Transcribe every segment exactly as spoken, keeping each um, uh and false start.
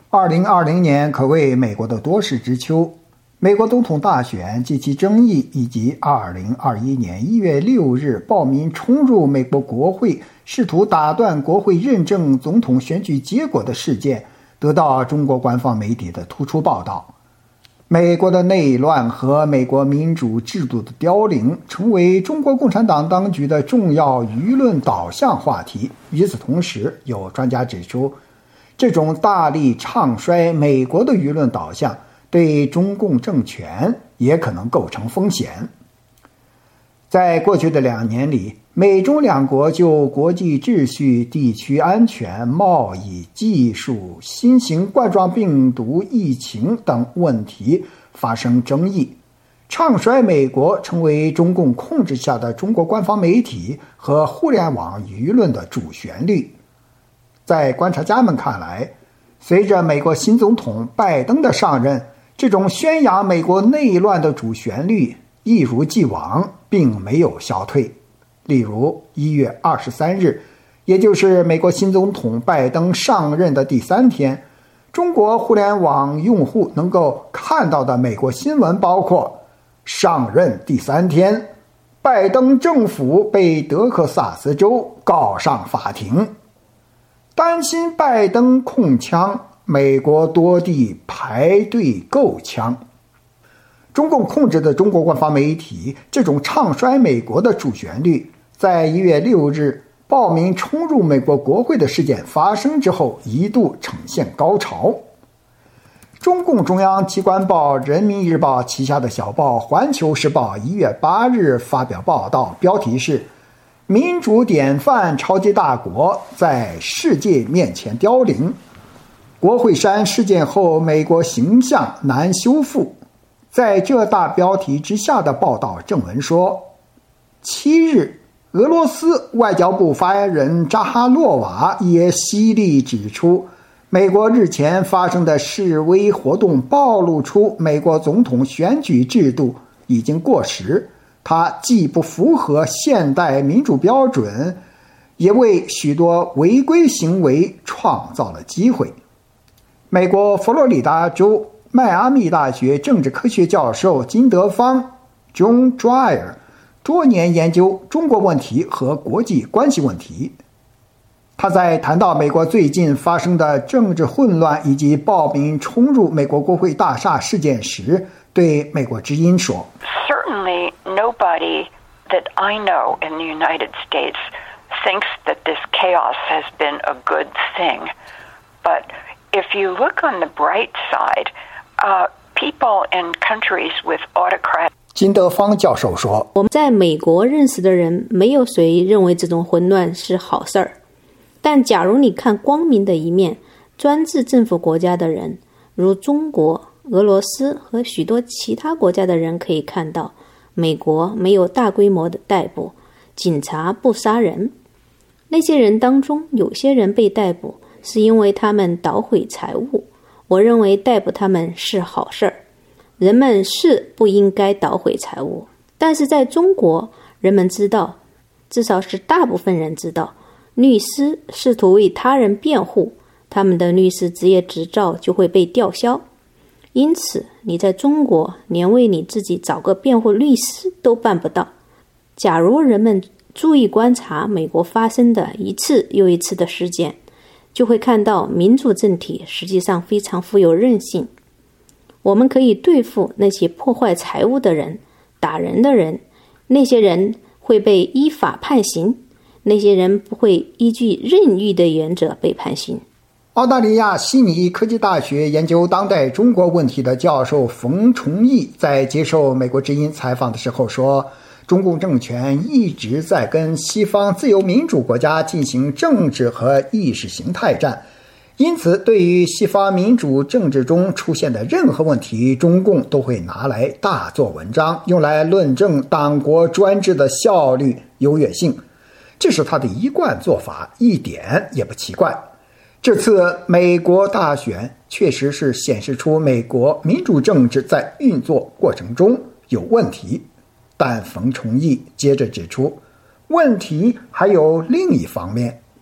二零二零年可谓美国的多事之秋，美国总统大选及其争议，以及二零二一年一月六日暴民冲入美国国会，试图打断国会认证总统选举结果的事件，得到中国官方媒体的突出报道。美国的内乱和美国民主制度的凋零成为中国共产党当局的重要舆论导向话题。与此同时，有专家指出，这种大力唱衰美国的舆论导向对中共政权也可能构成风险。在过去的两年里，美中两国就国际秩序、地区安全、贸易、技术、新型冠状病毒疫情等问题发生争议，唱衰美国成为中共控制下的中国官方媒体和互联网舆论的主旋律。在观察家们看来，随着美国新总统拜登的上任，这种宣扬美国内乱的主旋律一如既往，并没有消退。例如一月二十三日，也就是美国新总统拜登上任的第三天，中国互联网用户能够看到的美国新闻包括：上任第三天，拜登政府被德克萨斯州告上法庭；担心拜登控枪，美国多地排队购枪。中共控制的中国官方媒体这种唱衰美国的主旋律，在一月六日暴民冲入美国国会的事件发生之后，一度呈现高潮。中共中央机关报《人民日报》旗下的小报《环球时报》一月八日发表报道，标题是“民主典范超级大国在世界面前凋零，国会山事件后美国形象难修复”。在这大标题之下的报道正文说，七日，俄罗斯外交部发言人扎哈洛娃也犀利指出，美国日前发生的示威活动暴露出美国总统选举制度已经过时，它既不符合现代民主标准，也为许多违规行为创造了机会。美国佛罗里达州迈阿密大学政治科学教授金德芳 John Dreyer 多年研究中国问题和国际关系问题。他在谈到美国最近发生的政治混乱以及暴民冲入美国国会大厦事件时，对美国之音说 Certainly nobody that I know in the United States thinks that this chaos has been a good thing. But if you look on the bright side,Uh, people in countries with autocrats. 金德芳教授说， 我们在美国认识的人没有谁认为这种混乱是好事儿，但假如你看光明的一面，专制政府国家的人，如中国、俄罗斯和许多其他国家的人可以看到，美国没有大规模的逮捕，警察不杀人。那些人当中有些人被逮捕是因为他们捣毁财物，我认为逮捕他们是好事儿，人们是不应该捣毁财物。但是在中国，人们知道，至少是大部分人知道，律师试图为他人辩护，他们的律师职业执照就会被吊销。因此，你在中国连为你自己找个辩护律师都办不到。假如人们注意观察美国发生的一次又一次的事件，就会看到民主政体实际上非常富有韧性。我们可以对付那些破坏财物的人、打人的人，那些人会被依法判刑，那些人不会依据任意的原则被判刑。 澳大利亚悉尼科技大学研究当代中国问题的教授冯崇义在接受美国之音采访的时候说，中共政权一直在跟西方自由民主国家进行政治和意识形态战，因此对于西方民主政治中出现的任何问题，中共都会拿来大做文章，用来论证党国专制的效率优越性。这是他的一贯做法，一点也不奇怪。这次美国大选确实是显示出美国民主政治在运作过程中有问题，但冯崇义接着指出，问题还有另一方面。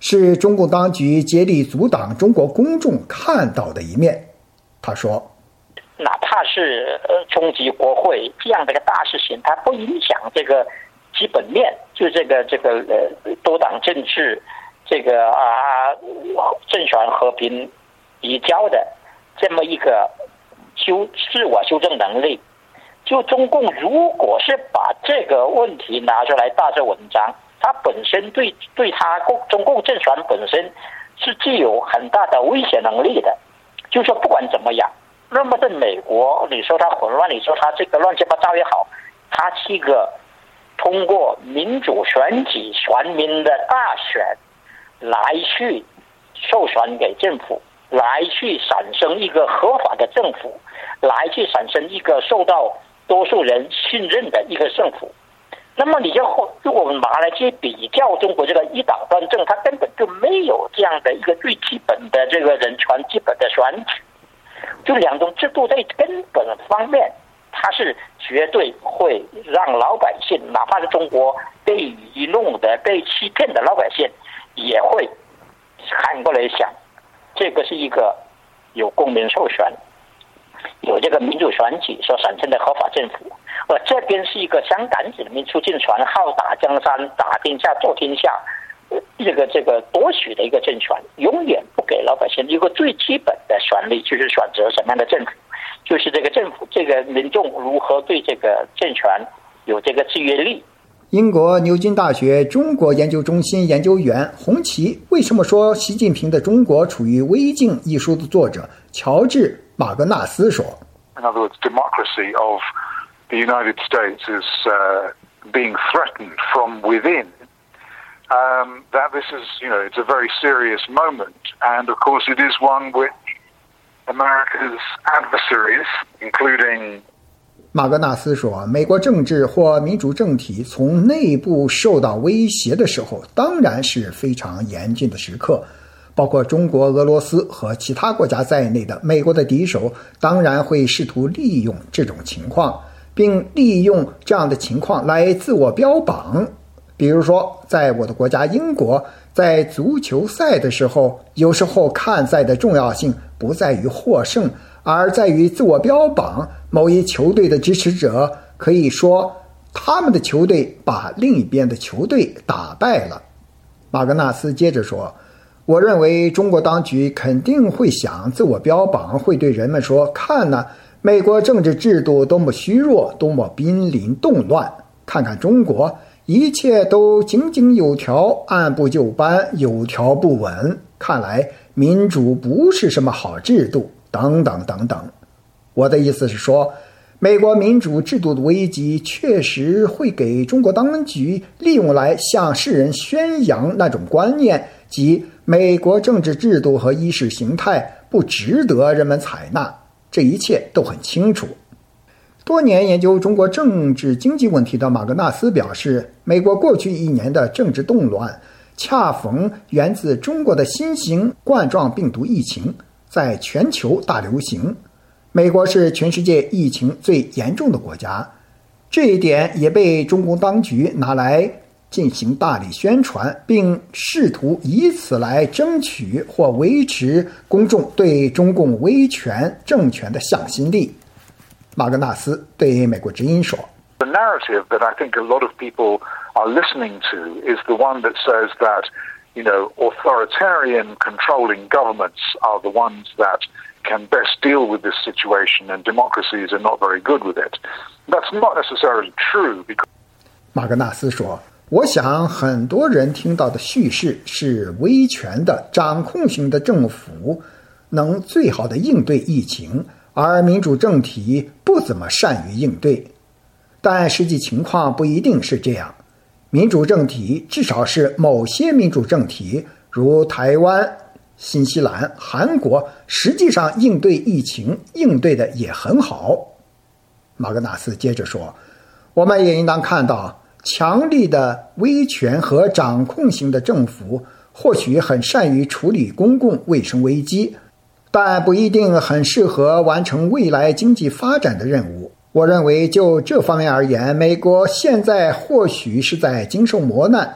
是中共当局竭力阻挡中国公众看到的一面。他说， 哪怕是呃冲击国会这样的一个大事情，它不影响这个基本面，就这个这个呃多党政治，这个啊政权和平移交的这么一个修自我修正能力。就中共如果是把这个问题拿出来大做文章，它本身对对它中共政权本身是具有很大的威胁能力的。就说不管怎么样，那么在美国，你说它混乱，你说它这个乱七八糟也好，它是一个通过民主选举选民的大选来去授权给政府，来去产生一个合法的政府，来去产生一个受到多数人信任的一个政府。那么你就如果我们拿来去比较中国这个一党专政，它根本就没有这样的一个最基本的这个人权基本的选举，就两种制度在根本方面，它是绝对会让老百姓，哪怕是中国被愚弄的、被欺骗的老百姓，也会看过来想，这个是一个有公民授权、有这个民主选举所产生的合法政府。而这边是一个香港子民出尽传号打江山打天下做天下，这个这个夺取的一个政权，永远不给老百姓一个最基本的权利，就是选择什么样的政府，就是这个政府这个民众如何对这个政权有这个制约力。 英国牛津大学中国研究中心研究员洪奇为什么说习近平的中国处于危境一书的作者乔治马格纳斯说 In other words, democracy of the United States is uh, being threatened from within. Um, that this is, you know, it's a very serious moment. And of course it is one which America's adversaries, including 马格纳斯说，美国政治或民主政体从内部受到威胁的时候，当然是非常严峻的时刻。包括中国、俄罗斯和其他国家在内的美国的敌手，当然会试图利用这种情况，并利用这样的情况来自我标榜。比如说，在我的国家英国，在足球赛的时候，有时候看赛的重要性不在于获胜，而在于自我标榜。某一球队的支持者可以说，他们的球队把另一边的球队打败了。马格纳斯接着说，我认为中国当局肯定会想自我标榜，会对人们说，看呢，美国政治制度多么虚弱，多么濒临动乱，看看中国，一切都井井有条，按部就班，有条不紊，看来民主不是什么好制度，等等等等。我的意思是说，美国民主制度的危机确实会给中国当局利用来向世人宣扬那种观念，即美国政治制度和意识形态不值得人们采纳，这一切都很清楚。多年研究中国政治经济问题的马格纳斯表示，美国过去一年的政治动乱恰逢源自中国的新型冠状病毒疫情在全球大流行，美国是全世界疫情最严重的国家，这一点也被中共当局拿来进行大力宣传，并试图以此来争取或维持公众对中共威权政权的向心力。马格纳斯对美国之音说， The narrative that I think a lot of people are listening to is the one that says that, you know, authoritarian controlling governments are the ones that can best deal with this situation and democracies are not very good with it. That's not necessarily true because 马格纳斯说，我想很多人听到的叙事是威权的掌控型的政府能最好的应对疫情，而民主政体不怎么善于应对。但实际情况不一定是这样，民主政体至少是某些民主政体，如台湾、新西兰、韩国，实际上应对疫情应对的也很好。马格纳斯接着说，我们也应当看到，强力的威权和掌控型的政府或许很善于处理公共卫生危机，但不一定很适合完成未来经济发展的任务。我认为就这方面而言，美国现在或许是在经受磨难，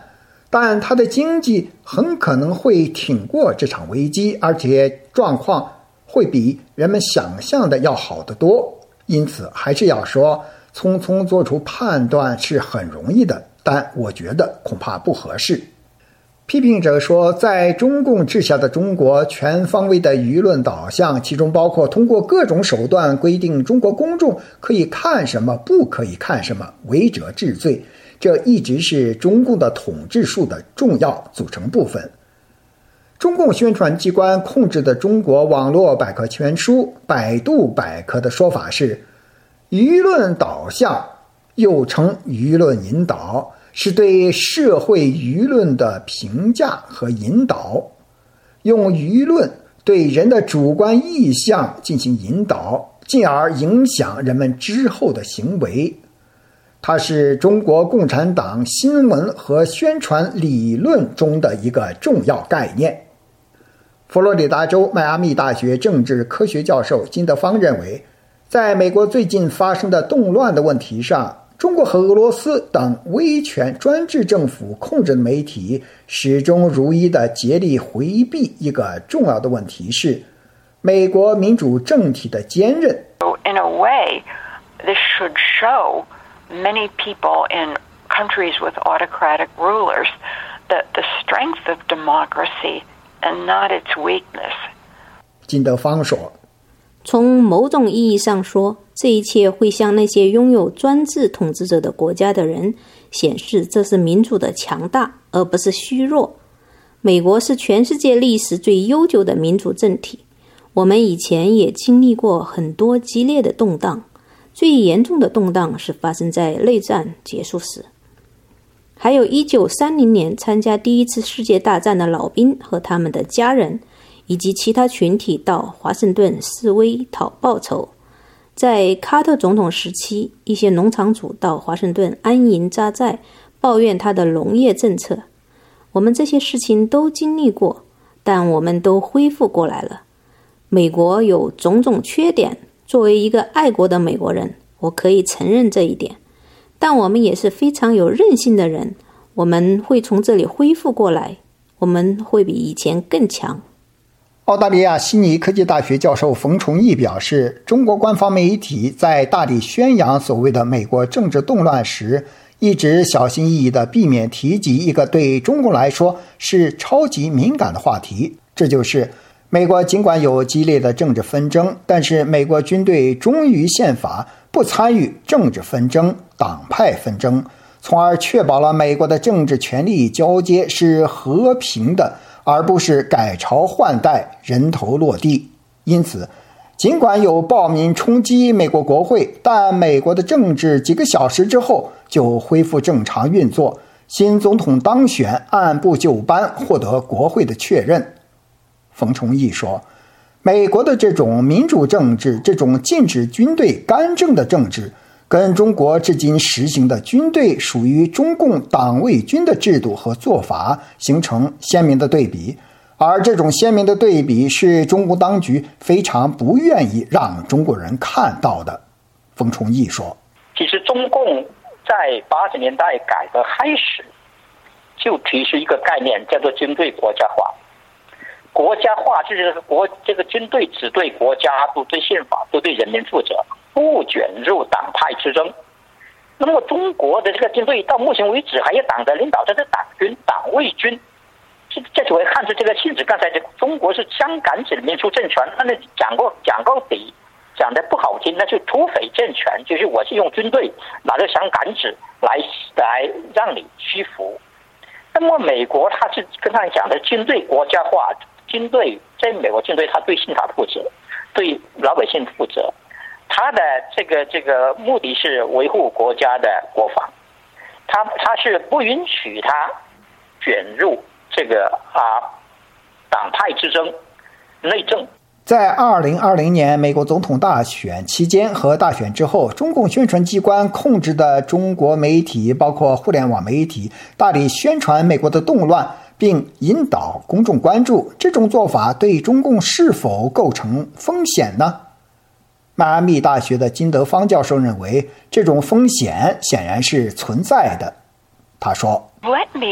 但它的经济很可能会挺过这场危机，而且状况会比人们想象的要好得多。因此还是要说，匆匆做出判断是很容易的，但我觉得恐怕不合适。批评者说，在中共治下的中国，全方位的舆论导向，其中包括通过各种手段规定中国公众可以看什么，不可以看什么，违者治罪，这一直是中共的统治术的重要组成部分。中共宣传机关控制的中国网络百科全书百度百科的说法是，舆论导向又称舆论引导，是对社会舆论的评价和引导，用舆论对人的主观意向进行引导，进而影响人们之后的行为。它是中国共产党新闻和宣传理论中的一个重要概念。佛罗里达州迈阿密大学政治科学教授金德芳认为，在美国最近发生的动乱的问题上，中国和俄罗斯等威权专制政府控制的媒体始终如一地竭力回避一个重要的问题，是美国民主政体的坚韧。 In a way, this should show many people in countries with autocratic rulers that the strength of democracy and not its weakness. 金德芳说， 从某种意义上说，这一切会向那些拥有专制统治者的国家的人显示，这是民主的强大，而不是虚弱。美国是全世界历史最悠久的民主政体，我们以前也经历过很多激烈的动荡，最严重的动荡是发生在内战结束时。还有一九三零年参加第一次世界大战的老兵和他们的家人，以及其他群体到华盛顿示威讨报酬。在卡特总统时期，一些农场主到华盛顿安营扎寨，抱怨他的农业政策。我们这些事情都经历过，但我们都恢复过来了。美国有种种缺点，作为一个爱国的美国人，我可以承认这一点。但我们也是非常有韧性的人，我们会从这里恢复过来，我们会比以前更强。 澳大利亚悉尼科技大学教授冯崇义表示，中国官方媒体在大力宣扬所谓的美国政治动乱时，一直小心翼翼地避免提及一个对中共来说是超级敏感的话题，这就是美国尽管有激烈的政治纷争，但是美国军队忠于宪法，不参与政治纷争、党派纷争，从而确保了美国的政治权力交接是和平的，而不是改朝换代、人头落地。因此，尽管有暴民冲击美国国会，但美国的政治几个小时之后就恢复正常运作，新总统当选，按部就班获得国会的确认。冯崇义说，美国的这种民主政治，这种禁止军队干政的政治，跟中国至今实行的军队属于中共党卫军的制度和做法形成鲜明的对比，而这种鲜明的对比是中国当局非常不愿意让中国人看到的。冯崇义说， 其实中共在八十年代改革开始就提出一个概念，叫做军队国家化。国家化就是国这个军队只对国家，都对宪法，都对人民负责，不卷入党派之争。那么中国的这个军队到目前为止还有党的领导，这是党军、党卫军，这这就会看出这个性质。刚才这中国是枪杆子里面出政权，那讲过讲到底，讲的不好听，那就土匪政权，就是我是用军队拿着枪杆子来来让你屈服。那么美国它是跟他讲的军队国家化。军队在美国军队，他对宪法负责，对老百姓负责，他的这个这个目的是维护国家的国防，他他是不允许他卷入这个啊党派之争、内政。 在二零二零年美国总统大选期间和大选之后，中共宣传机关控制的中国媒体，包括互联网媒体，大力宣传美国的动乱，并引导公众关注，这种做法对中共是否构成风险呢？迈阿密大学的金德芳教授认为，这种风险显然是存在的。他说 Let me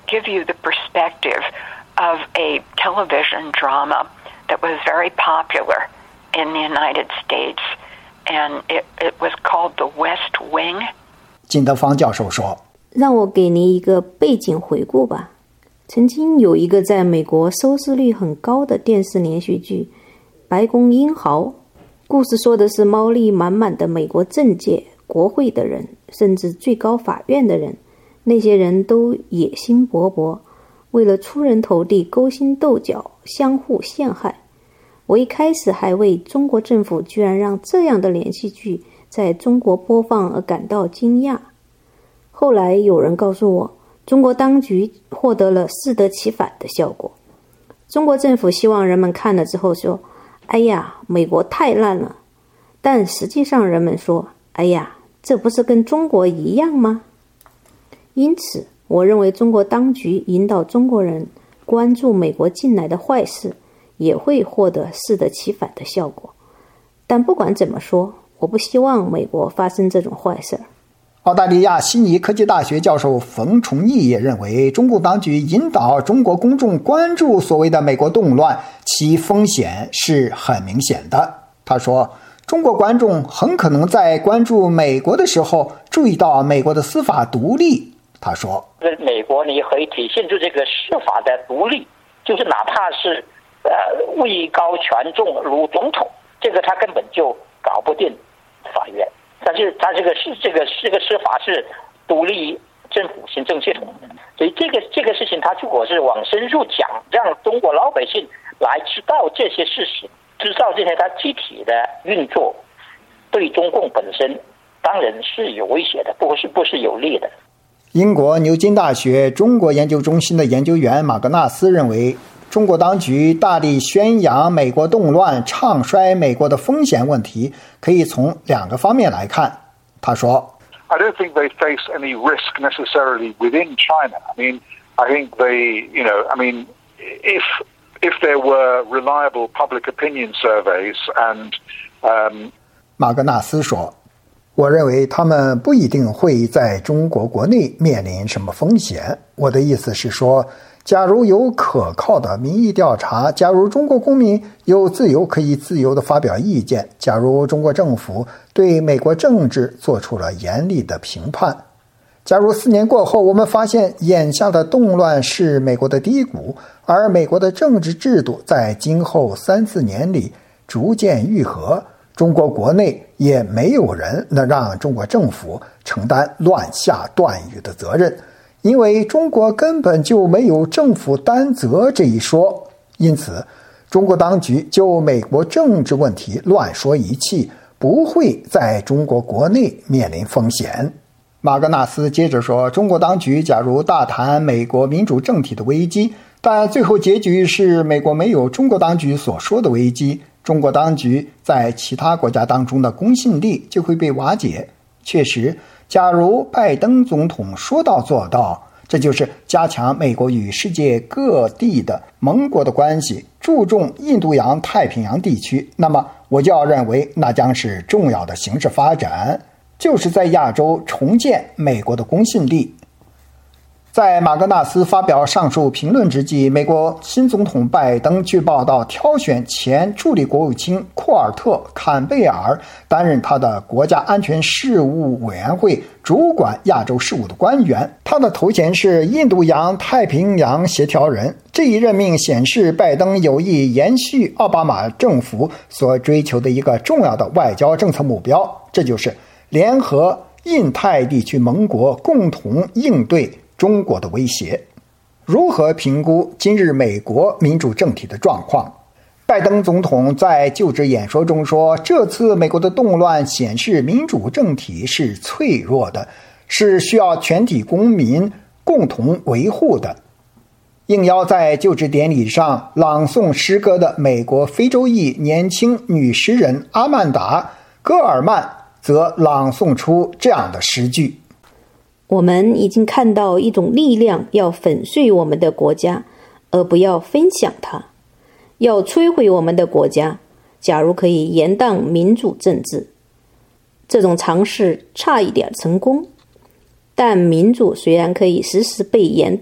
give you the perspective of a television drama that was very popular in the United States, and it, it was called The West Wing. 金德芳教授说：“ 让我给您一个背景回顾吧。曾经有一个在美国收视率很高的电视连续剧《白宫英豪》，故事说的是猫腻满满的美国政界、国会的人，甚至最高法院的人，那些人都野心勃勃，为了出人头地勾心斗角，相互陷害。我一开始还为中国政府居然让这样的连续剧在中国播放而感到惊讶。后来有人告诉我，中国当局获得了适得其反的效果。中国政府希望人们看了之后说，哎呀，美国太烂了。但实际上人们说，哎呀，这不是跟中国一样吗？因此，我认为中国当局引导中国人关注美国近来的坏事，也会获得适得其反的效果。但不管怎么说，我不希望美国发生这种坏事。 澳大利亚悉尼科技大学教授冯崇义也认为，中共当局引导中国公众关注所谓的美国动乱，其风险是很明显的。他说，中国观众很可能在关注美国的时候注意到美国的司法独立。他说， 美国你可以体现出这个司法的独立，就是哪怕是呃位高权重如总统，这个他根本就搞不定法院。但是他这个是这个这个司法是独立政府行政系统的，所以这个这个事情，他如果是往深入讲，让中国老百姓来知道这些事实，知道这些他具体的运作，对中共本身当然是有威胁的，不是不是有利的。 英国牛津大学中国研究中心的研究员马格纳斯认为，中国当局大力宣扬美国动乱，唱衰美国的风险问题，可以从两个方面来看。他说 I don't think they face any risk necessarily within China. I mean, I think they, you know, I mean, if if there were reliable public opinion surveys and um 马格纳斯说，我认为他们不一定会在中国国内面临什么风险。我的意思是说，假如有可靠的民意调查，假如中国公民有自由可以自由地发表意见，假如中国政府对美国政治做出了严厉的评判，假如四年过后我们发现眼下的动乱是美国的低谷，而美国的政治制度在今后三四年里逐渐愈合，中国国内也没有人能让中国政府承担乱下断语的责任，因为中国根本就没有政府担责这一说。因此，中国当局就美国政治问题乱说一气，不会在中国国内面临风险。马格纳斯接着说，中国当局假如大谈美国民主政体的危机，但最后结局是美国没有中国当局所说的危机，中国当局在其他国家当中的公信力就会被瓦解。确实，假如拜登总统说到做到，这就是加强美国与世界各地的盟国的关系，注重印度洋太平洋地区，那么我就要认为那将是重要的形势发展，就是在亚洲重建美国的公信力。在马格纳斯发表上述评论之际，美国新总统拜登据报道挑选前助理国务卿库尔特·坎贝尔担任他的国家安全事务委员会主管亚洲事务的官员，他的头衔是印度洋太平洋协调人。这一任命显示拜登有意延续奥巴马政府所追求的一个重要的外交政策目标，这就是联合印太地区盟国共同应对中国的威胁。如何评估今日美国民主政体的状况？拜登总统在就职演说中说，这次美国的动乱显示民主政体是脆弱的，是需要全体公民共同维护的。应邀在就职典礼上朗诵诗歌的美国非洲裔年轻女诗人阿曼达·戈尔曼则朗诵出这样的诗句： 我们已经看到一种力量要粉碎我们的国家，而不要分享它，要摧毁我们的国家，假如可以延宕民主政治。这种尝试差一点成功，但民主虽然可以时时被延宕，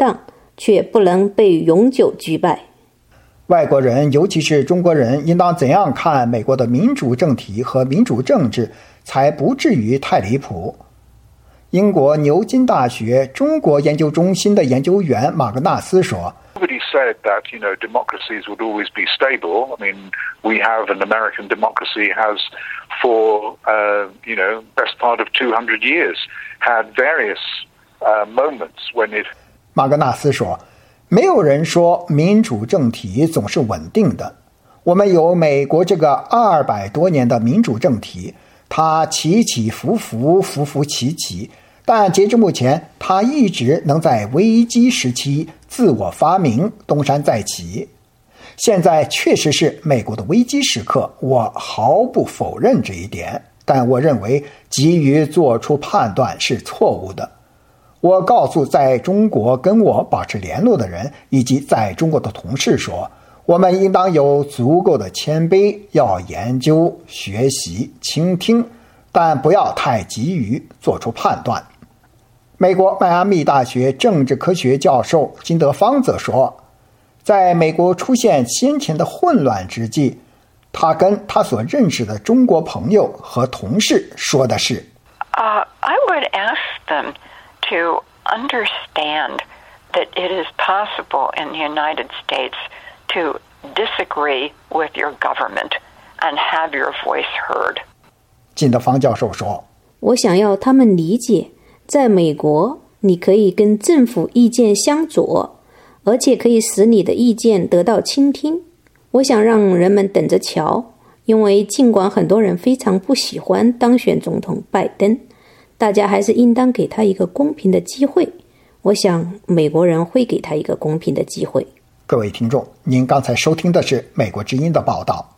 却不能被永久击败。 外国人，尤其是中国人，应当怎样看美国的民主政体和民主政治，才不至于太离谱？英国牛津大学中国研究中心的研究员马格纳斯说 Nobody said that, you know, democracies would always be stable. I mean, we have an American democracy has for, uh, you know, best part of two hundred years had various uh, moments when it... 马格纳斯说，没有人说民主政体总是稳定的。我们有美国这个二百多年的民主政体，它起起伏伏，伏伏起起，但截至目前，它一直能在危机时期自我发明，东山再起。现在确实是美国的危机时刻，我毫不否认这一点，但我认为急于做出判断是错误的。我告诉在中国跟我保持联络的人以及在中国的同事说，我们应当有足够的谦卑，要研究、学习、倾听，但不要太急于做出判断。美国迈阿密大学政治科学教授金德芳则说，在美国出现先前的混乱之际，他跟他所认识的中国朋友和同事说的是、 uh, I would ask them to understand that it is possible in the United States to disagree with your government and have your voice heard. 金德芳教授说， 我想要他们理解，在美国你可以跟政府意见相左，而且可以使你的意见得到倾听。我想让人们等着瞧，因为尽管很多人非常不喜欢当选总统拜登，大家还是应当给他一个公平的机会。我想美国人会给他一个公平的机会。 各位听众，您刚才收听的是美国之音的报道。